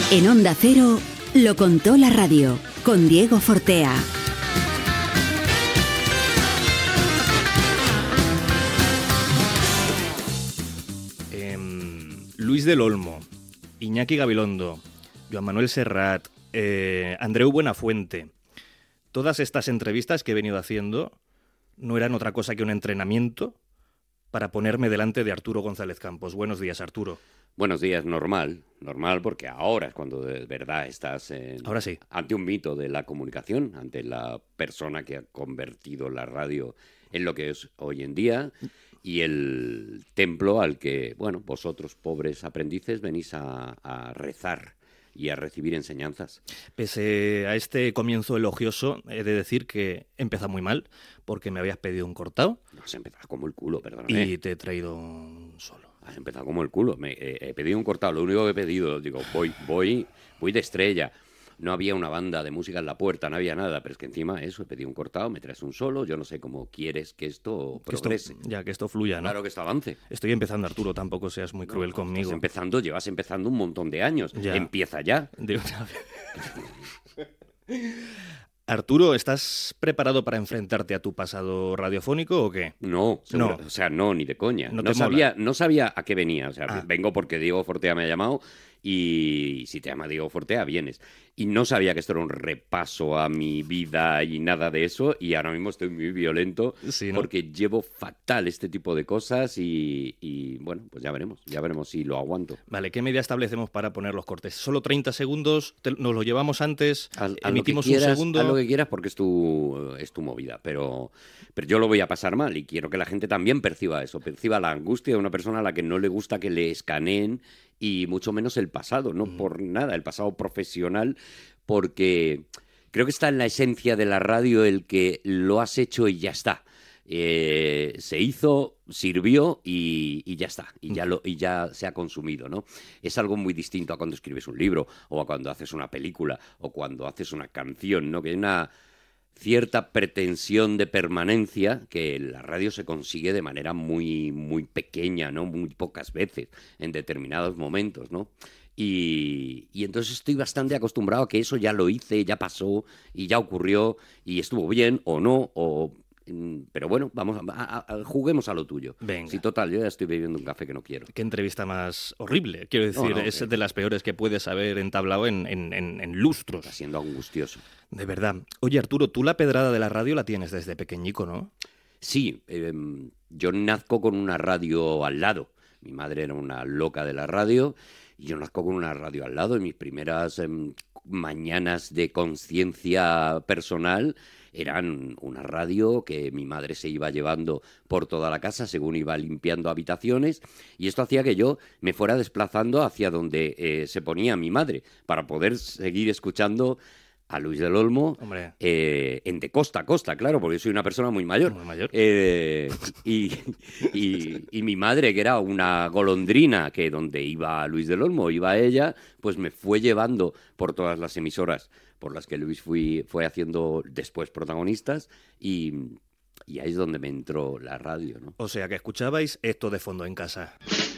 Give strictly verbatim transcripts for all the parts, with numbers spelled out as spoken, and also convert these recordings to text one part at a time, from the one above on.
En Onda Cero, lo contó la radio, con Diego Fortea. Eh, Luis del Olmo, Iñaki Gabilondo, Joan Manuel Serrat, eh, Andreu Buenafuente. Todas estas entrevistas que he venido haciendo no eran otra cosa que un entrenamiento para ponerme delante de Arturo González Campos. Buenos días, Arturo. Buenos días, normal, normal, porque ahora es cuando de verdad estás en, ahora sí. ante un mito de la comunicación, ante la persona que ha convertido la radio en lo que es hoy en día y el templo al que, bueno, vosotros, pobres aprendices, venís a, a rezar y a recibir enseñanzas. Pese a este comienzo elogioso, he de decir que empieza muy mal, porque me habías pedido un cortado. No, has empezado como el culo, perdóname. Y te he traído solo. Has empezado como el culo. Me, eh, he pedido un cortado, lo único que he pedido, digo, voy, voy, voy de estrella. No había una banda de música en la puerta, no había nada, pero es que encima eso, he pedido un cortado, me traes un solo, yo no sé cómo quieres que esto que progrese. Esto, ya, que esto fluya, ¿no? Claro, que esto avance. Estoy empezando, Arturo, tampoco seas muy cruel no, conmigo. Estás empezando, llevas empezando un montón de años. Ya. Empieza ya. Digo, Arturo, ¿estás preparado para enfrentarte a tu pasado radiofónico o qué? No, seguro, no. O sea, no, ni de coña. No, no, te sabía, mola. no sabía a qué venía. O sea, Ah. vengo porque Diego Fortea me ha llamado y si te llama Diego Fortea, vienes. Y no sabía que esto era un repaso a mi vida y nada de eso. Y ahora mismo estoy muy violento Sí, ¿no? porque llevo fatal este tipo de cosas y, y, bueno, pues ya veremos. Ya veremos si lo aguanto. Vale, ¿qué medida establecemos para poner los cortes? ¿Solo treinta segundos? Te, ¿Nos lo llevamos antes? Haz, haz ¿Emitimos lo que quieras, un segundo? Haz lo que quieras porque es tu, es tu movida, pero, pero yo lo voy a pasar mal y quiero que la gente también perciba eso, perciba la angustia de una persona a la que no le gusta que le escaneen y mucho menos el pasado, no mm. por nada, el pasado profesional, porque creo que está en la esencia de la radio el que lo has hecho y ya está. Eh, se hizo, sirvió y, y ya está, y ya, lo, y ya se ha consumido, ¿no? Es algo muy distinto a cuando escribes un libro o a cuando haces una película o cuando haces una canción, ¿no? Que hay una cierta pretensión de permanencia que en la radio se consigue de manera muy, muy pequeña, ¿no? Muy pocas veces, en determinados momentos, ¿no? Y, y entonces estoy bastante acostumbrado a que eso ya lo hice, ya pasó y ya ocurrió y estuvo bien o no, o... Pero bueno, vamos a, a, a, juguemos a lo tuyo. Venga. Sí, total, yo ya estoy bebiendo un café que no quiero. Qué entrevista más horrible. Quiero decir, no, no, es que... de las peores que puedes haber entablado en, en, en, en lustros. Está siendo angustioso. De verdad. Oye, Arturo, tú la pedrada de la radio la tienes desde pequeñico, ¿no? Sí, eh, yo nazco con una radio al lado. Mi madre era una loca de la radio y yo nazco con una radio al lado. En mis primeras eh, mañanas de conciencia personal eran una radio que mi madre se iba llevando por toda la casa según iba limpiando habitaciones y esto hacía que yo me fuera desplazando hacia donde eh, se ponía mi madre para poder seguir escuchando a Luis del Olmo eh, en de costa a costa, claro, porque yo soy una persona muy mayor. Muy mayor. Eh, y, y, y mi madre, que era una golondrina, que donde iba Luis del Olmo, iba ella, pues me fue llevando por todas las emisoras por las que Luis fui, fue haciendo después protagonistas y, y ahí es donde me entró la radio, ¿no? O sea, que escuchabais esto de fondo en casa.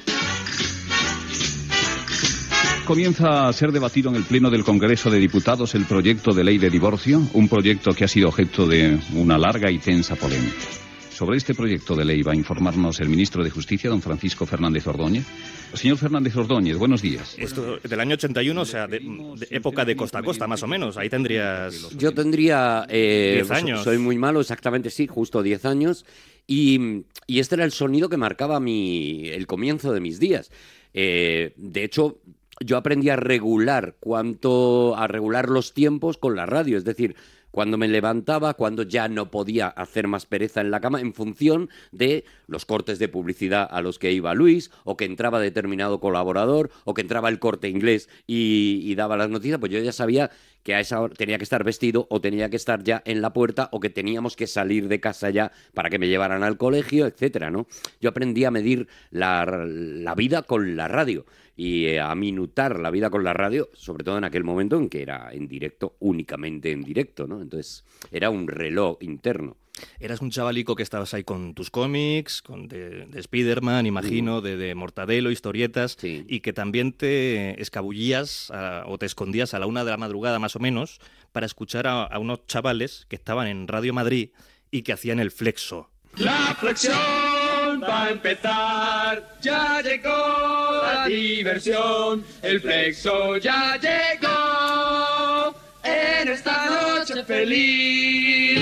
Comienza a ser debatido en el Pleno del Congreso de Diputados el proyecto de ley de divorcio, un proyecto que ha sido objeto de una larga y tensa polémica. Sobre este proyecto de ley va a informarnos el ministro de Justicia, don Francisco Fernández Ordóñez. Señor Fernández Ordóñez, buenos días. Esto del año ochenta y uno, o sea, de, de época de costa a costa, más o menos. Ahí tendrías... Yo tendría... Eh, diez años. Soy muy malo, exactamente, sí, justo diez años. Y, y este era el sonido que marcaba mi, el comienzo de mis días. Eh, de hecho... Yo aprendí a regular cuánto, a regular los tiempos con la radio, es decir, cuando me levantaba, cuando ya no podía hacer más pereza en la cama, en función de los cortes de publicidad a los que iba Luis, o que entraba determinado colaborador, o que entraba el Corte Inglés y, y daba las noticias, pues yo ya sabía que a esa hora tenía que estar vestido, o tenía que estar ya en la puerta, o que teníamos que salir de casa ya para que me llevaran al colegio, etcétera, ¿no? Yo aprendí a medir la, la vida con la radio y a minutar la vida con la radio, sobre todo en aquel momento en que era en directo, únicamente en directo, ¿no? Entonces era un reloj interno. Eras un chavalico que estabas ahí con tus cómics, con de, de Spiderman, imagino, de, de Mortadelo, historietas, Sí. y que también te escabullías a- o te escondías a la una de la madrugada más o menos para escuchar a, a unos chavales que estaban en Radio Madrid y que hacían el Flexo. La flexión va a empezar, ya llegó la diversión, el flexo ya llegó en esta noche feliz.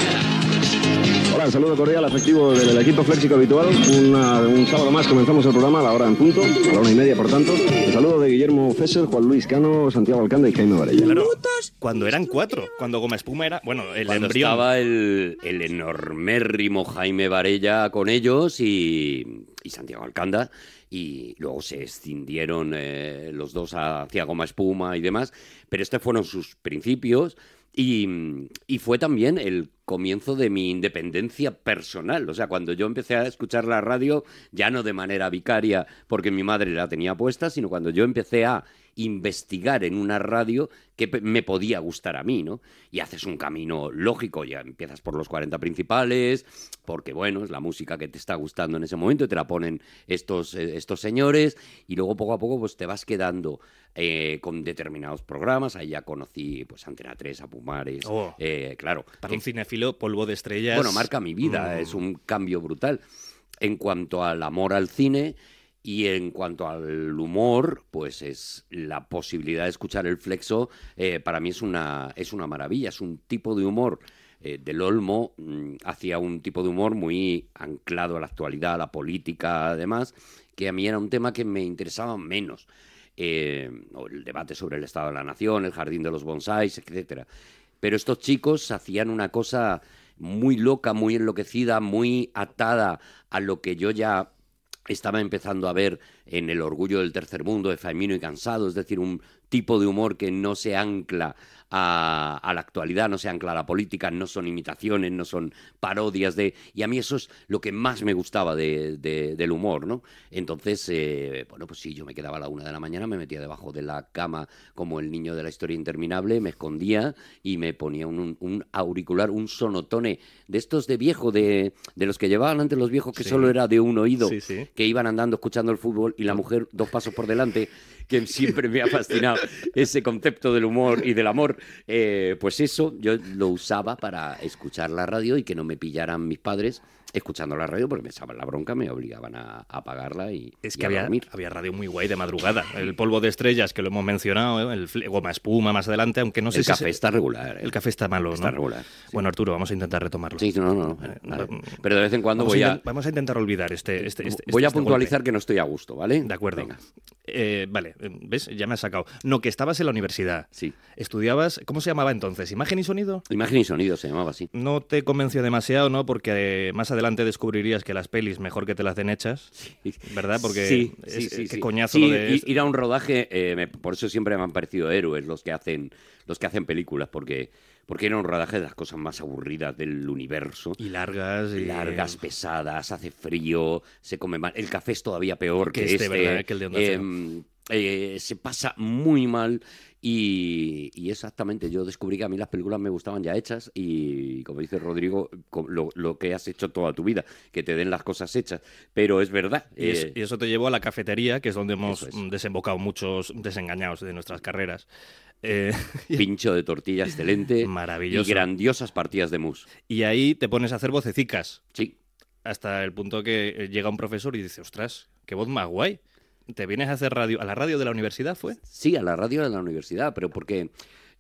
Hola, saludo cordial, afectivo del equipo Flexico habitual. Una- un sábado más comenzamos el programa a la hora en punto, a la una y media, por tanto. El saludo de Guillermo Fesser, Juan Luis Cano, Santiago Alcanda y Jaime Varela. Claro, cuando eran cuatro, cuando Goma Espuma era, bueno, el Cuando embrión. estaba el, el enormérrimo Jaime Varella con ellos y, y Santiago Alcanda, y luego se escindieron eh, los dos hacia Goma Espuma y demás, pero estos fueron sus principios y, y fue también el comienzo de mi independencia personal. O sea, cuando yo empecé a escuchar la radio, ya no de manera vicaria porque mi madre la tenía puesta, sino cuando yo empecé a investigar en una radio que pe- me podía gustar a mí, ¿no? Y haces un camino lógico, ya empiezas por los cuarenta principales, porque, bueno, es la música que te está gustando en ese momento, y te la ponen estos, eh, estos señores, y luego poco a poco pues te vas quedando eh, con determinados programas. Ahí ya conocí pues Antena tres, a Pumares, Oh. eh, claro. Para que- un cinefilo, Polvo de Estrellas. bueno, marca mi vida, Mm. es un cambio brutal. En cuanto al amor al cine y en cuanto al humor, pues es la posibilidad de escuchar el Flexo, eh, para mí es una, es una maravilla, es un tipo de humor. Eh, del Olmo mm, hacía un tipo de humor muy anclado a la actualidad, a la política, además, que a mí era un tema que me interesaba menos. Eh, o el debate sobre el Estado de la Nación, el jardín de los bonsáis, etcétera. Pero estos chicos hacían una cosa muy loca, muy enloquecida, muy atada a lo que yo ya estaba empezando a ver en El orgullo del tercer mundo de Faimino y Cansado, es decir, un tipo de humor que no se ancla a, a la actualidad, no se ancla a la política, no son imitaciones, no son parodias de... Y a mí eso es lo que más me gustaba de, de- del humor, ¿no? Entonces, eh, bueno, pues sí, yo me quedaba a la una de la mañana, me metía debajo de la cama como el niño de la historia interminable, me escondía y me ponía un, un- un auricular, un sonotone de estos de viejo, de, de los que llevaban antes los viejos, que Sí. solo era de un oído, Sí, sí. que iban andando escuchando el fútbol y la mujer dos pasos por delante, que siempre me ha fascinado ese concepto del humor y del amor. Eh, pues eso, yo lo usaba para escuchar la radio y que no me pillaran mis padres escuchando la radio porque me echaban la bronca, me obligaban a, a apagarla y, Es y que a había, dormir. había radio muy guay de madrugada. El Polvo de Estrellas, que lo hemos mencionado, ¿eh? El fle- Goma Espuma más adelante, aunque no sé El si... café se- está regular. ¿eh? El café está malo, Está ¿no? regular. sí. Bueno, Arturo, vamos a intentar retomarlo. Sí, no, no, no. Eh, Vale. mm, Pero de vez en cuando vamos, voy a a, intent- vamos a intentar olvidar este... este, este- voy este- a este puntualizar golpe. que no estoy a gusto, ¿vale? De acuerdo. Venga. Eh, vale, eh, ¿ves? Ya me has sacado. No, que estabas en la universidad. Sí. Estudiabas... ¿Cómo se llamaba entonces? ¿Imagen y sonido? Imagen y sonido se llamaba así. No te convenció demasiado, ¿no? Porque eh, más adelante descubrirías que las pelis mejor que te las den hechas, ¿verdad? Porque sí, es- sí, eh, sí, qué sí. coñazo Sí, lo de... i- ir a un rodaje, eh, me- por eso siempre me han parecido héroes los que hacen, los que hacen películas, porque, porque era un rodaje de las cosas más aburridas del universo. Y largas y... Largas, pesadas, hace frío, se come mal. El café es todavía peor Que que, este, este. ¿verdad? Que el de Onda Cero. Em, eh, se pasa muy mal y, y exactamente, yo descubrí que a mí las películas me gustaban ya hechas y, como dice Rodrigo, co- lo, lo que has hecho toda tu vida, que te den las cosas hechas. Pero es verdad. Y, es- eh, y eso te llevó a la cafetería, que es donde hemos Eso es. mm, desembocado muchos desengañados de nuestras carreras. Eh, pincho de tortilla excelente Maravilloso. y grandiosas partidas de mousse. y ahí te pones a hacer vocecicas, Sí, hasta el punto que eh, llega un profesor y dice, ostras, qué voz más guay. ¿Te vienes a hacer radio? ¿A la radio de la universidad fue? sí, a la radio de la universidad, pero porque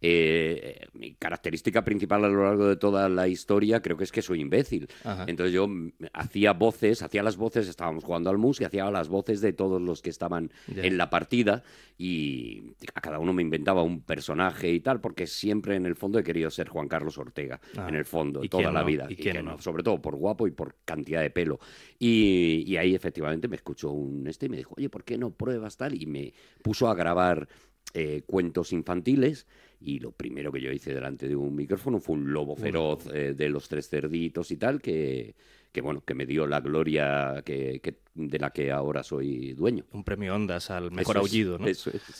eh, mi característica principal a lo largo de toda la historia creo que es que soy imbécil. Ajá. Entonces yo mm, hacía voces, hacía las voces, estábamos jugando al mus y hacía las voces de todos los que estaban Ya. en la partida y a cada uno me inventaba un personaje y tal, porque siempre en el fondo he querido ser Juan Carlos Ortega, Ah, en el fondo, ¿y toda quién la no? vida. ¿Y quién que no? Sobre todo por guapo y por cantidad de pelo. Y, y ahí efectivamente me escuchó un este y me dijo, oye, ¿por qué no pruebas tal? Y me puso a grabar eh, cuentos infantiles. Y lo primero que yo hice delante de un micrófono fue un lobo feroz eh, de los tres cerditos y tal, que, que bueno, que me dio la gloria que, que- de la que ahora soy dueño. Un premio Ondas al mejor Eso es, aullido, ¿no? Eso es.